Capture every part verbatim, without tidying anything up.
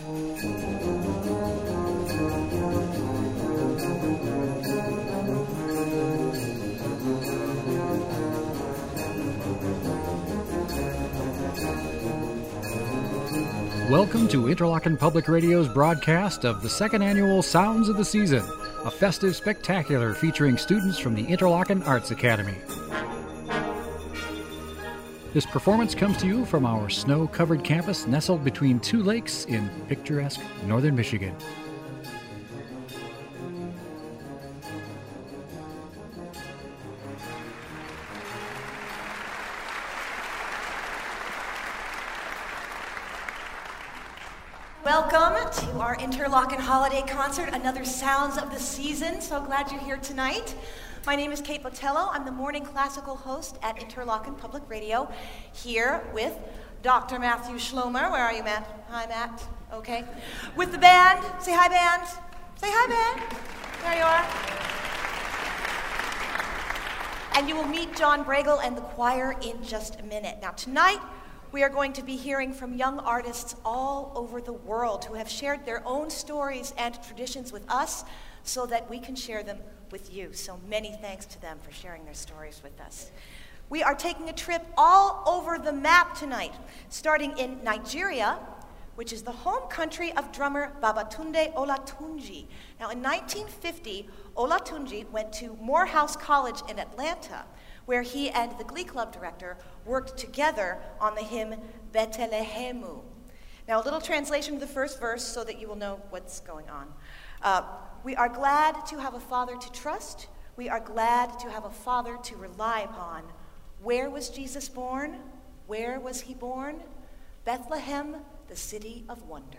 Welcome to Interlochen Public Radio's broadcast of the second annual Sounds of the Season, a festive spectacular featuring students from the Interlochen Arts Academy. This performance comes to you from our snow-covered campus nestled between two lakes in picturesque northern Michigan. Welcome to our Interlochen Holiday Concert, another Sounds of the Season. So glad you're here tonight. My name is Kate Botello. I'm the morning classical host at Interlochen Public Radio, here with Doctor Matthew Schlomer. Where are you, Matt? Hi, Matt. Okay. With the band. Say hi, band. Say hi, band. There you are. And you will meet John Bregel and the choir in just a minute. Now, tonight, we are going to be hearing from young artists all over the world who have shared their own stories and traditions with us so that we can share them with you. So many thanks to them for sharing their stories with us. We are taking a trip all over the map tonight, starting in Nigeria, which is the home country of drummer Babatunde Olatunji. Now, in nineteen fifty, Olatunji went to Morehouse College in Atlanta, where he and the Glee Club director worked together on the hymn Betelehemu. Now, a little translation of the first verse so that you will know what's going on. Uh, we are glad to have a father to trust. We are glad to have a father to rely upon. Where was Jesus born? Where was he born? Bethlehem, the city of wonder.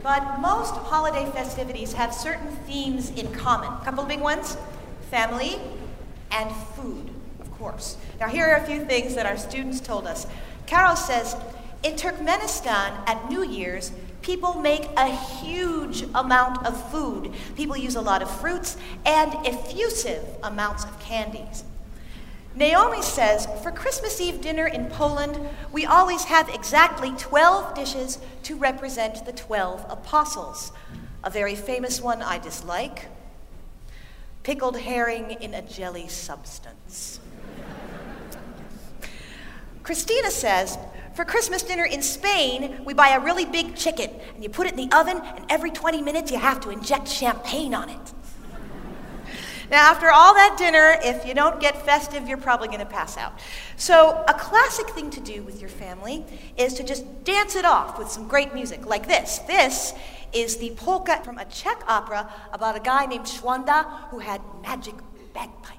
but most holiday festivities have certain themes in common. A couple of big ones: family and food, of course. Now here are a few things that our students told us. Carol says, in Turkmenistan at New Year's, people make a huge amount of food. People use a lot of fruits and effusive amounts of candies. Naomi says, for Christmas Eve dinner in Poland, we always have exactly twelve dishes to represent the twelve apostles. A very famous one I dislike: pickled herring in a jelly substance. Christina says, for Christmas dinner in Spain, we buy a really big chicken, and you put it in the oven, and every twenty minutes you have to inject champagne on it. Now, after all that dinner, if you don't get festive, you're probably going to pass out. So a classic thing to do with your family is to just dance it off with some great music, like this. This is the polka from a Czech opera about a guy named Schwanda who had magic bagpipes.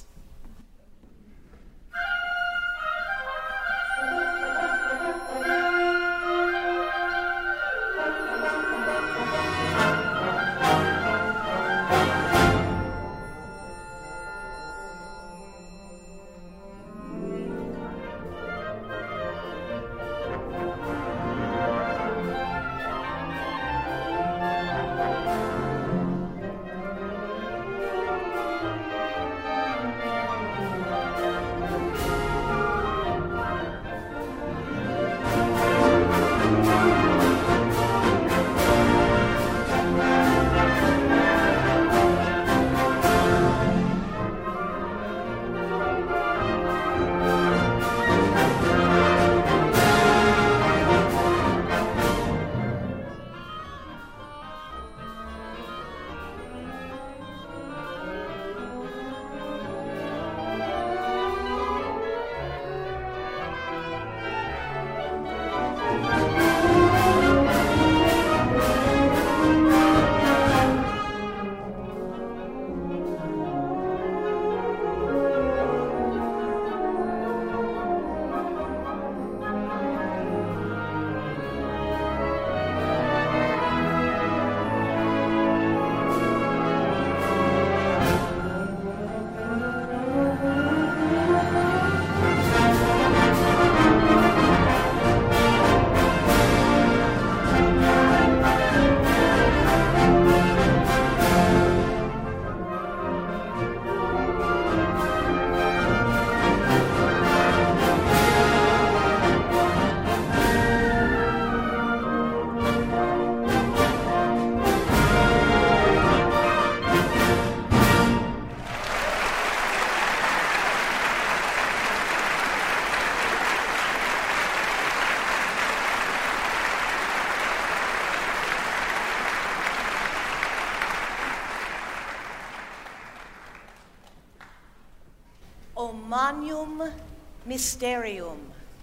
Omnium Mysterium,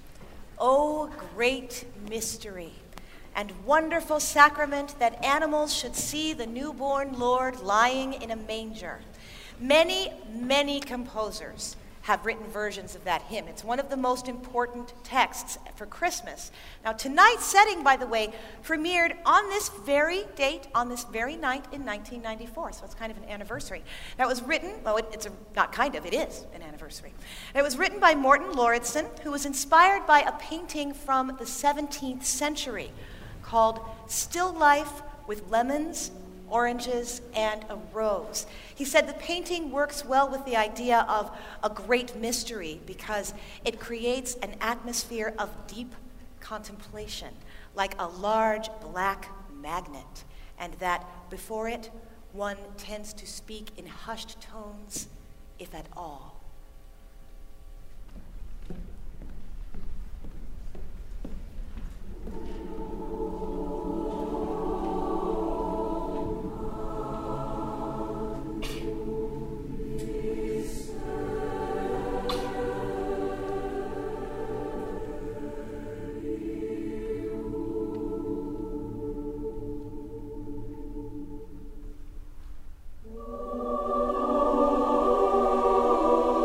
O great mystery and wonderful sacrament that animals should see the newborn Lord lying in a manger. Many, many composers have written versions of that hymn. It's one of the most important texts for Christmas. Now, tonight's setting, by the way, premiered on this very date, on this very night in nineteen ninety-four, so it's kind of an anniversary. Now, it was written, well, it, it's a, not kind of, it is an anniversary. It was written by Morten Lauridsen, who was inspired by a painting from the seventeenth century called Still Life with Lemons, Oranges, and a Rose. He said the painting works well with the idea of a great mystery because it creates an atmosphere of deep contemplation, like a large black magnet, and that before it, one tends to speak in hushed tones, if at all. Oh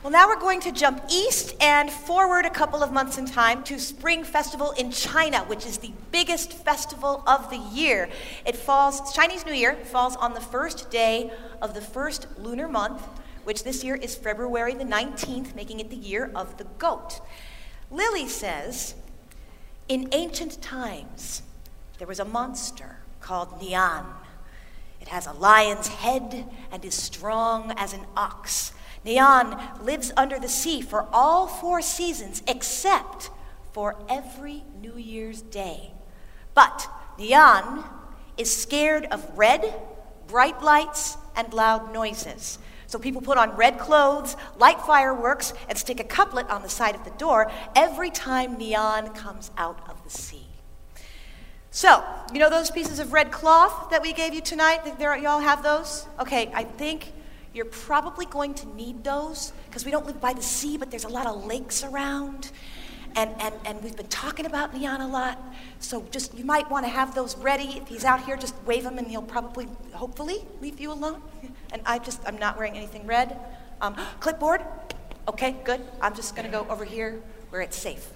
Well, now we're going to jump east and forward a couple of months in time to Spring Festival in China, which is the biggest festival of the year. It falls, Chinese New Year falls on the first day of the first lunar month, which this year is February the nineteenth, making it the year of the goat. Lily says, in ancient times, there was a monster called Nian. It has a lion's head and is strong as an ox. Nian lives under the sea for all four seasons except for every New Year's Day. But Nian is scared of red, bright lights, and loud noises. So people put on red clothes, light fireworks, and stick a couplet on the side of the door every time Nian comes out of the sea. So, you know those pieces of red cloth that we gave you tonight? There, y'all have those? Okay, I think you're probably going to need those because we don't live by the sea, but there's a lot of lakes around. And, and, and we've been talking about Nian a lot. So just, you might want to have those ready. If he's out here, just wave him and he'll probably, hopefully, leave you alone. And I just, I'm not wearing anything red. Um, clipboard? Okay, good. I'm just going to go over here where it's safe.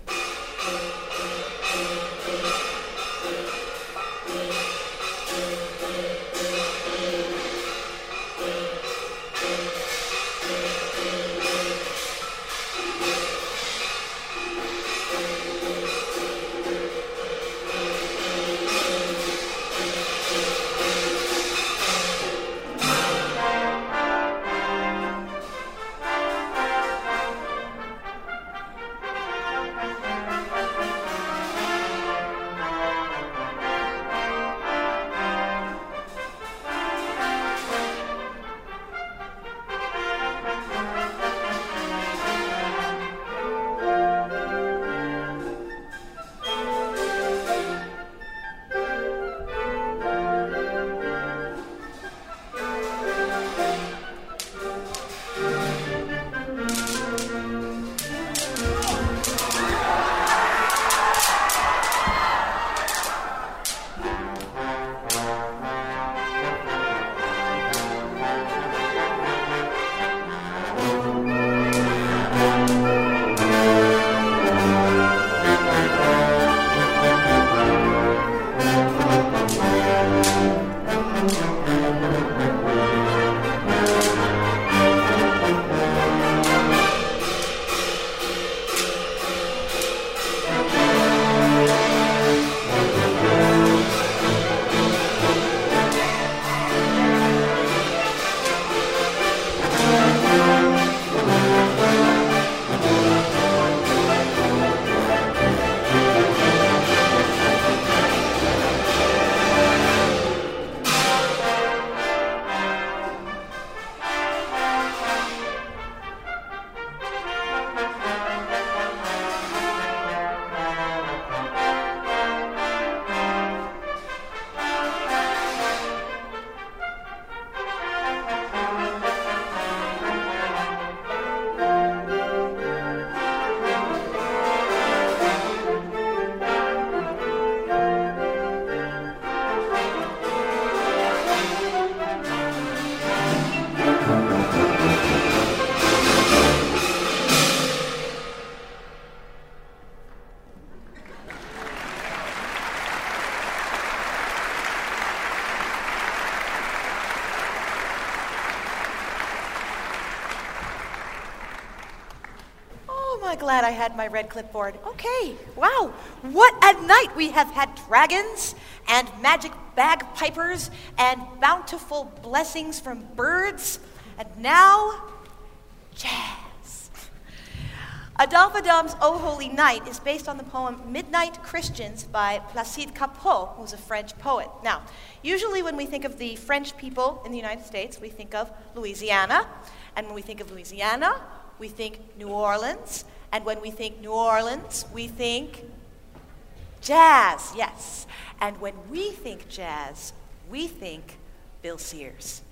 Glad I had my red clipboard. Okay, wow, what a night. We have had dragons and magic bagpipers and bountiful blessings from birds, and now jazz. Adolphe Adam's O Holy Night is based on the poem Midnight Christians by Placide Cappeau, who's a French poet. Now, usually when we think of the French people in the United States, we think of Louisiana, and when we think of Louisiana, we think New Orleans. And when we think New Orleans, we think jazz, yes. And when we think jazz, we think Bill Sears.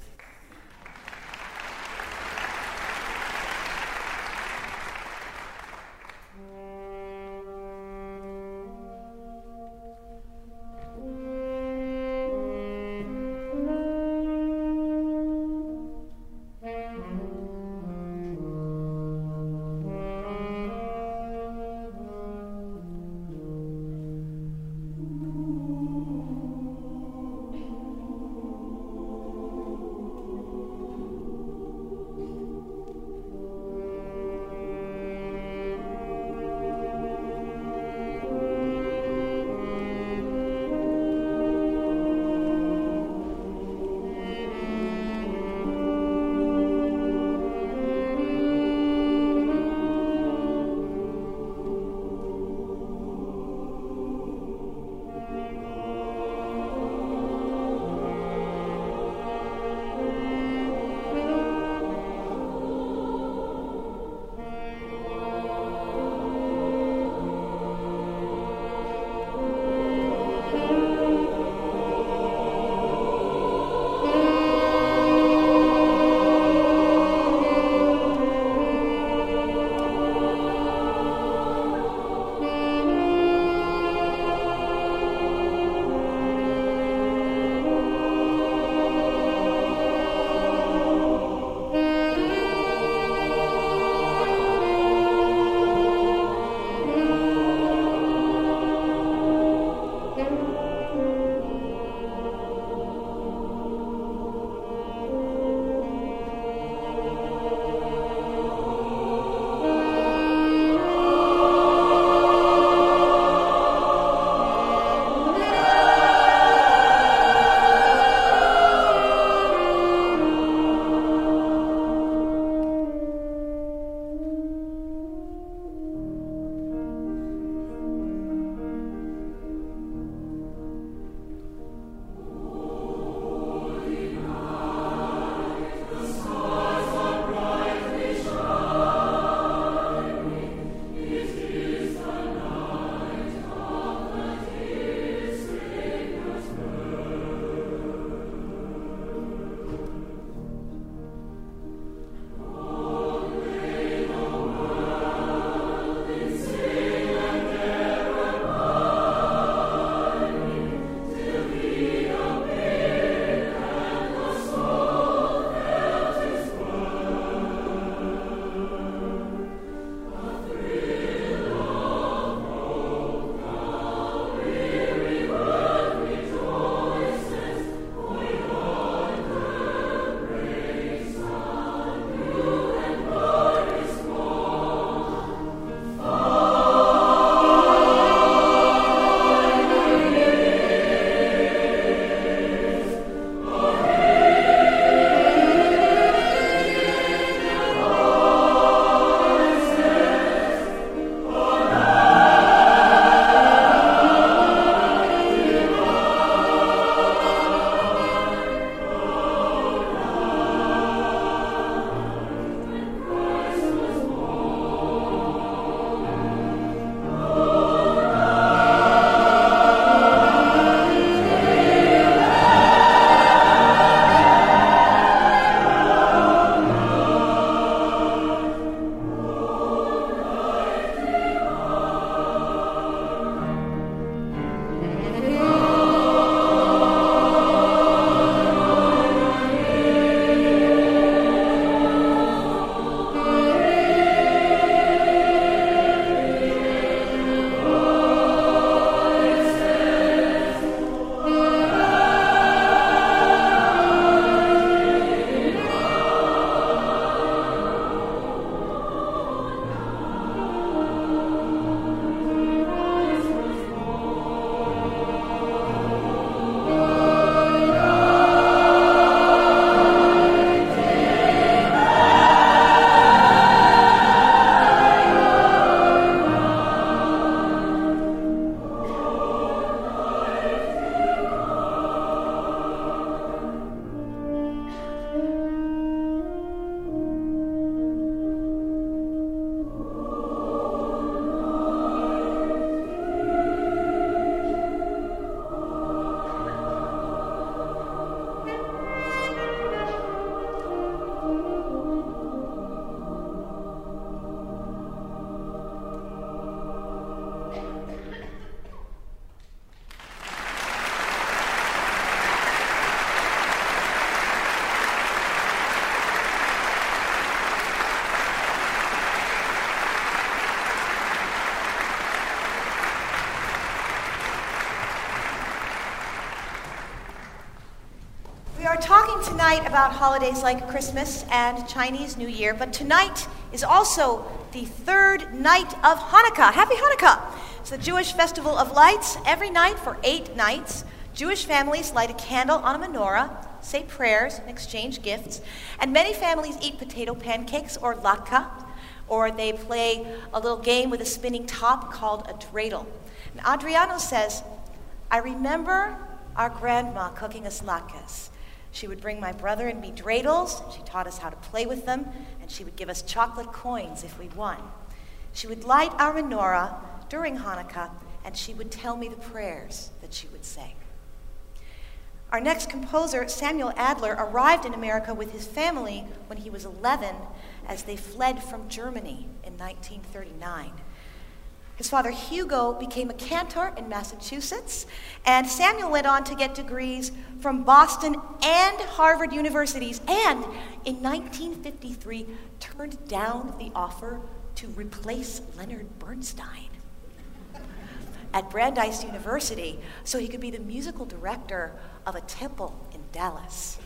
talking tonight about holidays like Christmas and Chinese New Year, but tonight is also the third night of Hanukkah. Happy Hanukkah! It's the Jewish festival of lights. Every night for eight nights, Jewish families light a candle on a menorah, say prayers, and exchange gifts, and many families eat potato pancakes or latke, or they play a little game with a spinning top called a dreidel. And Adriano says, I remember our grandma cooking us latkes. She would bring my brother and me dreidels, and she taught us how to play with them, and she would give us chocolate coins if we won. She would light our menorah during Hanukkah, and she would tell me the prayers that she would say. Our next composer, Samuel Adler, arrived in America with his family when he was eleven as they fled from Germany in nineteen thirty-nine. His father, Hugo, became a cantor in Massachusetts, and Samuel went on to get degrees from Boston and Harvard universities, and in nineteen fifty-three turned down the offer to replace Leonard Bernstein at Brandeis University so he could be the musical director of a temple in Dallas.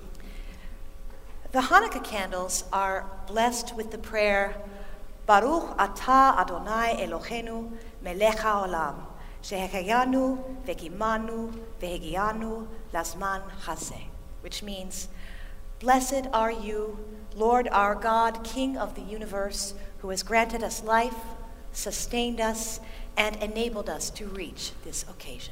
The Hanukkah candles are blessed with the prayer, Baruch atah Adonai Eloheinu melech haolam, shehecheyanu vekimanu vehegianu lazman hazeh, which means, Blessed are you, Lord our God, King of the universe, who has granted us life, sustained us, and enabled us to reach this occasion.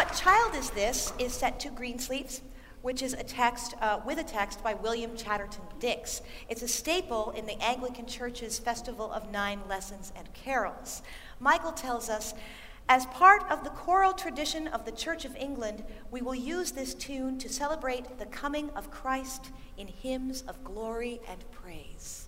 Child Is This is set to Greensleeves, which is a text uh, with a text by William Chatterton Dix. It's a staple in the Anglican Church's Festival of Nine Lessons and Carols. Michael tells us, as part of the choral tradition of the Church of England, we will use this tune to celebrate the coming of Christ in hymns of glory and praise.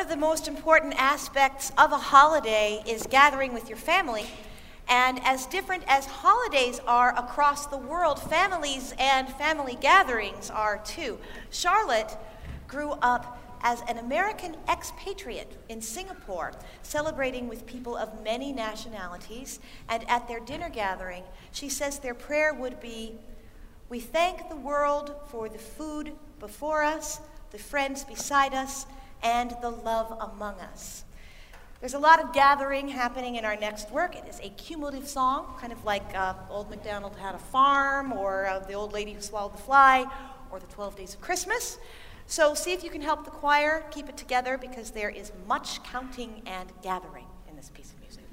the most important aspects of a holiday is gathering with your family. And as different as holidays are across the world, families and family gatherings are too. Charlotte grew up as an American expatriate in Singapore, celebrating with people of many nationalities. And at their dinner gathering, she says their prayer would be, "We thank the world for the food before us, the friends beside us, and the love among us." There's a lot of gathering happening in our next work. It is a cumulative song, kind of like uh, Old MacDonald Had a Farm, or uh, The Old Lady Who Swallowed the Fly, or The Twelve Days of Christmas. So see if you can help the choir keep it together, because there is much counting and gathering in this piece of music.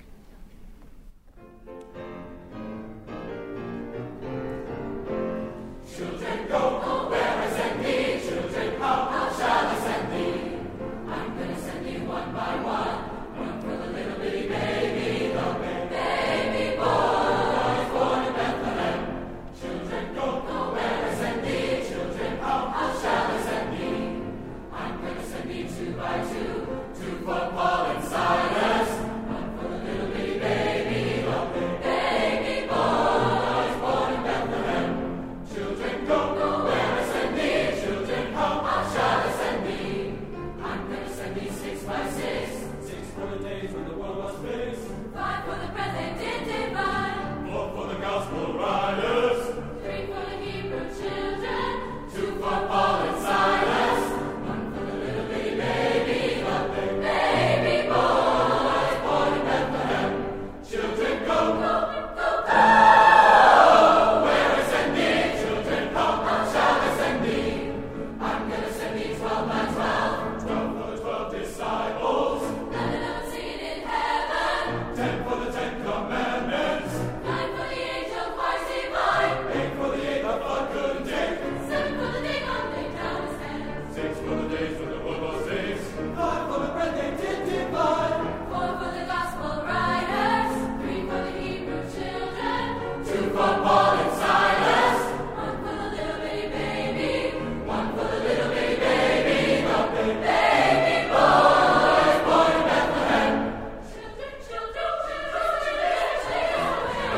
Children, go, go, where I send thee. Children, how, how shall I send thee? I'm going to send thee one by one. One for the little bitty baby, the baby, baby boy born in Bethlehem. Children, go, go, where I send thee. Children, how, how shall I send thee? I'm going to send thee two by two. Two for Paul and Silas. One for the little bitty baby, the baby, baby boy born in Bethlehem. Children, go, go, where I send thee. Children, how, how shall I send thee? I'm going to send thee six by six. Six for the days when the world was fixed. Five for the bread they did divide. Four for the gospel riders. Three for the Hebrew children. Two for Paul and Silas. One for the little bitty baby, the baby, baby boy born in Bethlehem. Children, go, go, go, go. Where I send thee, children, how, how shall I send thee? I'm gonna send thee twelve by twelve. Twelve for the twelve disciples. None of them seen in heaven. Ten for the Ten Commandments. Nine for the angel choirs divine. Eight for the eight of God couldn't take. Seven for the day God laid down his hands. Six for the days when the world was six. Five for the bread they did divide. Four for the gospel riders. Three for the Hebrew children. Two for Paul and Silas. One for the little bitty baby. One for the little bitty baby. The baby, baby boy born in Bethlehem. Children, children, children, children,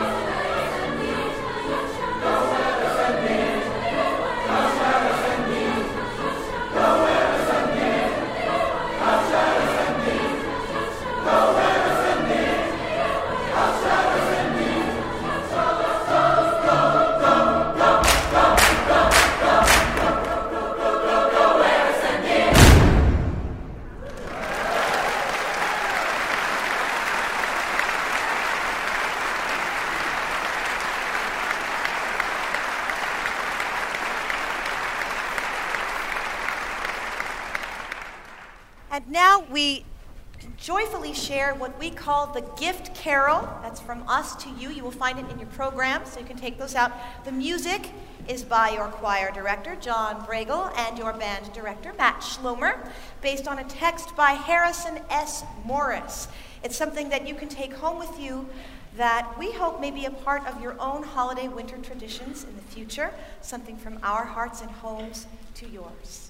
go where I send thee. How shall I send thee? Go where I send thee. How shall I send thee? Go where I send thee. How shall I send thee? Go, go, go, go, go, go, go, go, go, go, go, go, go where I send thee. And now we joyfully share what we call the Gift Carol. That's from us to you. You will find it in your program, so you can take those out. The music is by your choir director, John Bregel, and your band director, Matt Schlomer, based on a text by Harrison S. Morris. It's something that you can take home with you that we hope may be a part of your own holiday winter traditions in the future, something from our hearts and homes to yours.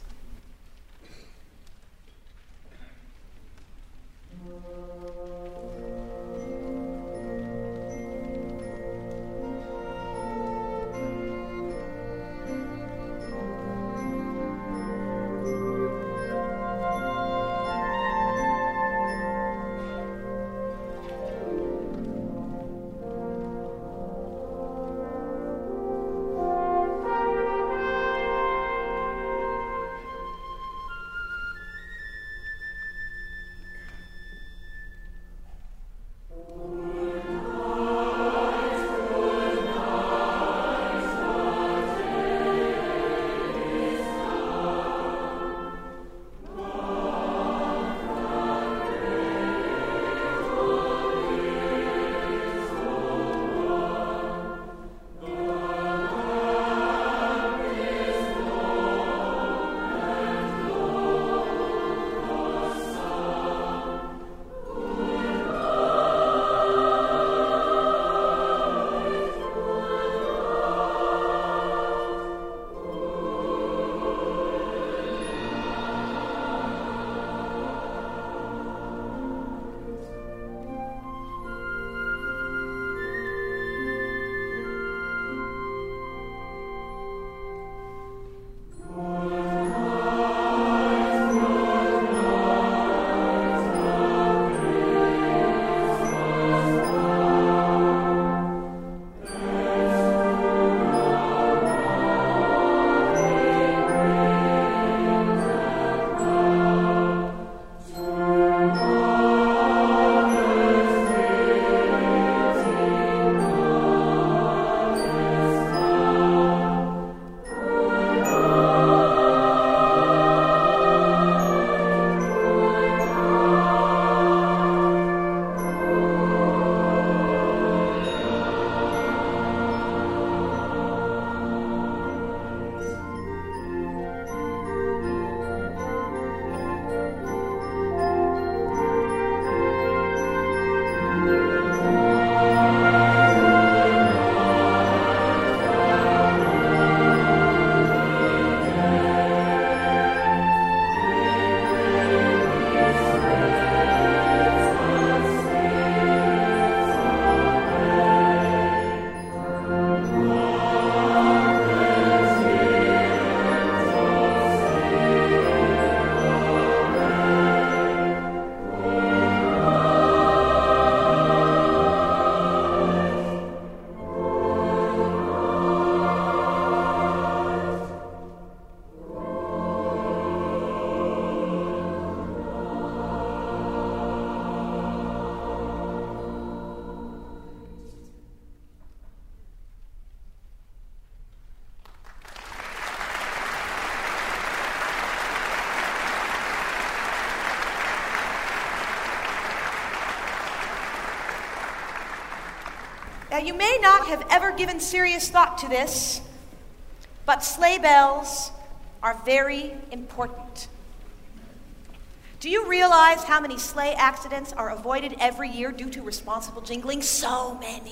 you may not have ever given serious thought to this, but sleigh bells are very important. Do you realize how many sleigh accidents are avoided every year due to responsible jingling? So many.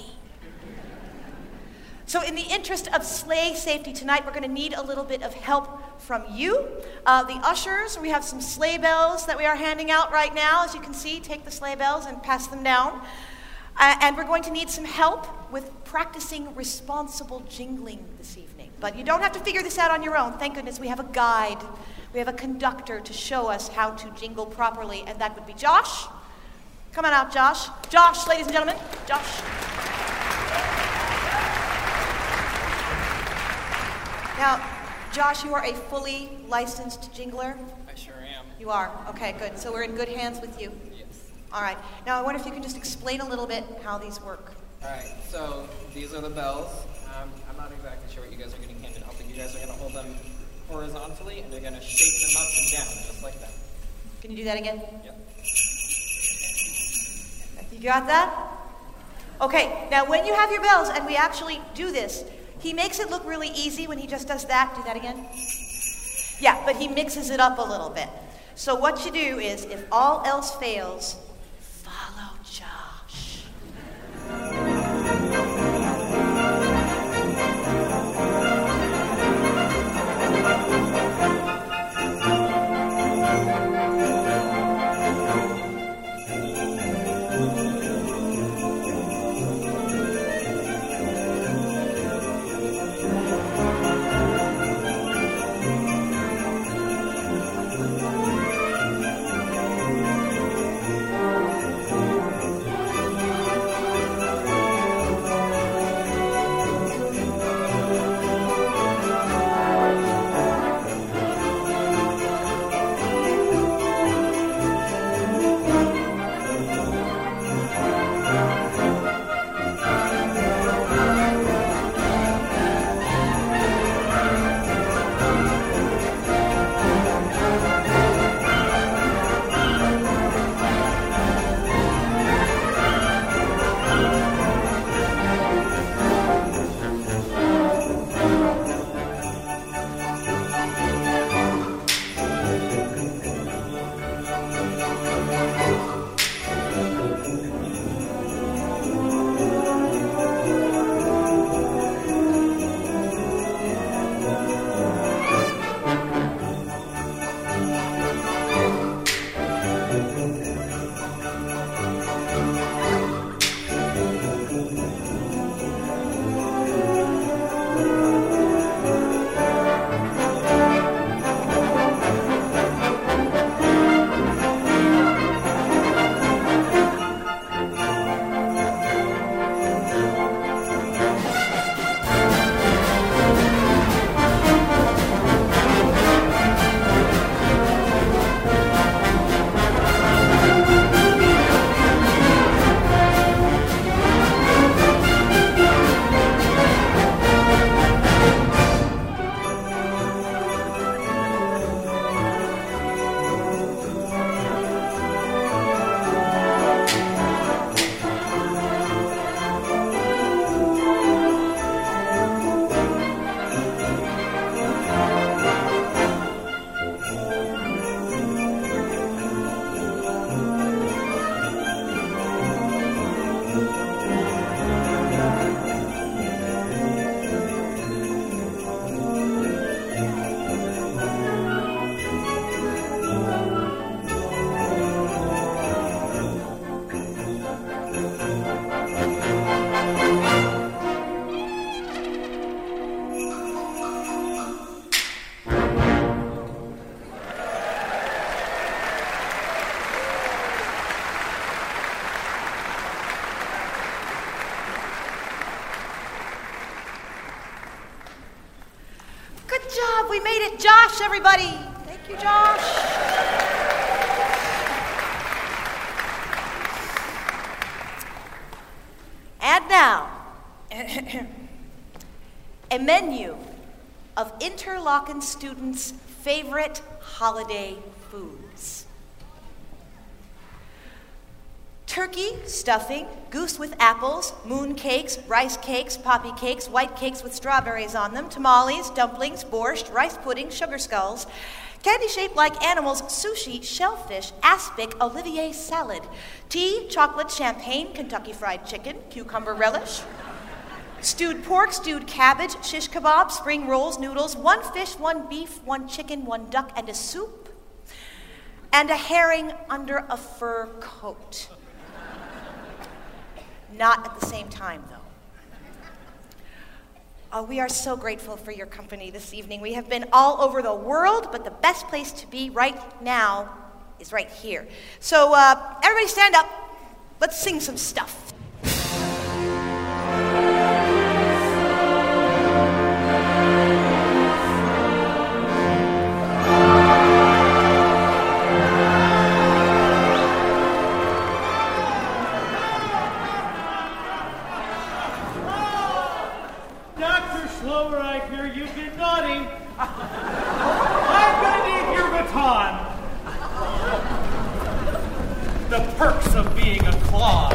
So in the interest of sleigh safety tonight, we're going to need a little bit of help from you. Uh, the ushers, we have some sleigh bells that we are handing out right now. As you can see, take the sleigh bells and pass them down. Uh, and we're going to need some help with practicing responsible jingling this evening. But you don't have to figure this out on your own. Thank goodness we have a guide. We have a conductor to show us how to jingle properly, and that would be Josh. Come on out, Josh. Josh, ladies and gentlemen. Josh. Now, Josh, you are a fully licensed jingler? I sure am. You are? Okay, good. So we're in good hands with you? Yes. All right. Now, I wonder if you can just explain a little bit how these work. All right, so these are the bells. Um, I'm not exactly sure what you guys are getting handed out, but you guys are going to hold them horizontally, and you're going to shake them up and down, just like that. Can you do that again? Yep. You got that? Okay, now when you have your bells and we actually do this, he makes it look really easy when he just does that. Do that again. Yeah, but he mixes it up a little bit. So what you do is, if all else fails, follow Josh. We made it, Josh, everybody. Thank you, Josh. And now, a menu of Interlochen students' favorite holiday foods. Turkey, stuffing, goose with apples, moon cakes, rice cakes, poppy cakes, white cakes with strawberries on them, tamales, dumplings, borscht, rice pudding, sugar skulls, candy shaped like animals, sushi, shellfish, aspic, Olivier salad, tea, chocolate, champagne, Kentucky fried chicken, cucumber relish, stewed pork, stewed cabbage, shish kebab, spring rolls, noodles, one fish, one beef, one chicken, one duck, and a soup, and a herring under a fur coat. Not at the same time, though. Uh, we are so grateful for your company this evening. We have been all over the world, but the best place to be right now is right here. So uh, everybody stand up. Let's sing some stuff. I'm gonna need your baton. The perks of being a clause.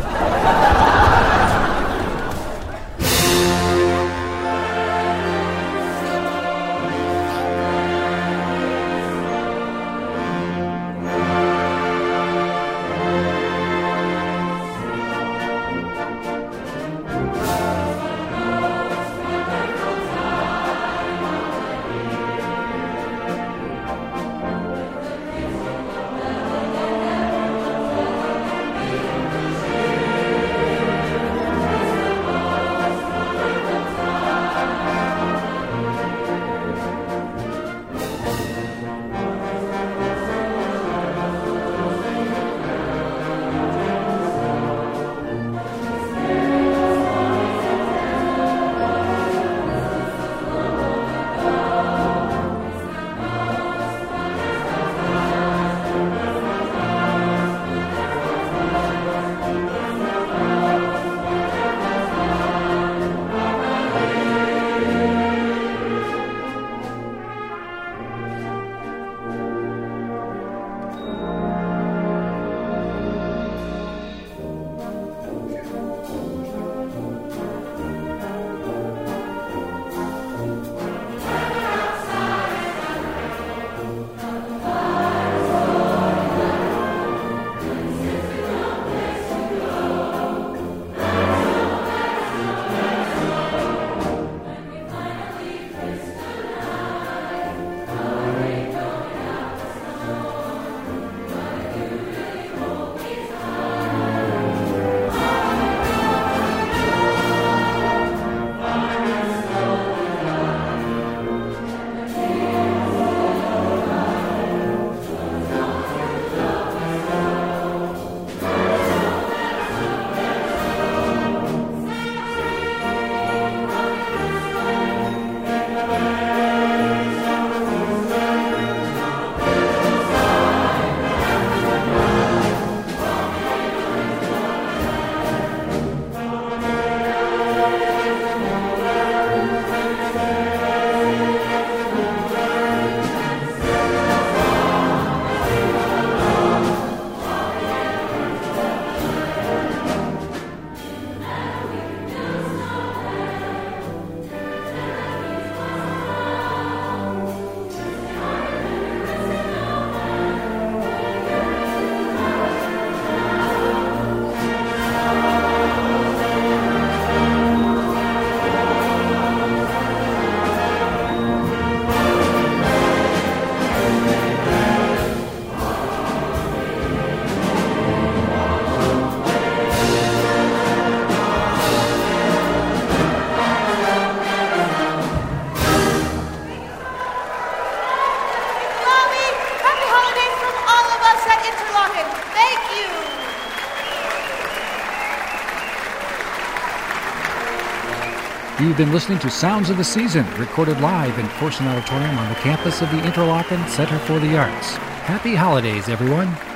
You've been listening to Sounds of the Season, recorded live in Corson Auditorium on the campus of the Interlochen Center for the Arts. Happy holidays, everyone.